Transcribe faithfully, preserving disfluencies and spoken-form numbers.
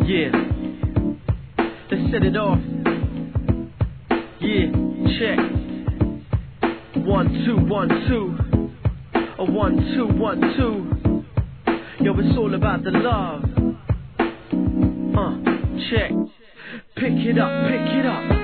Yeah, let's set it off. Yeah, check. One, two, one, two. A one, two, one, two. Yo, it's all about the love. Uh, check. Pick it up, pick it up.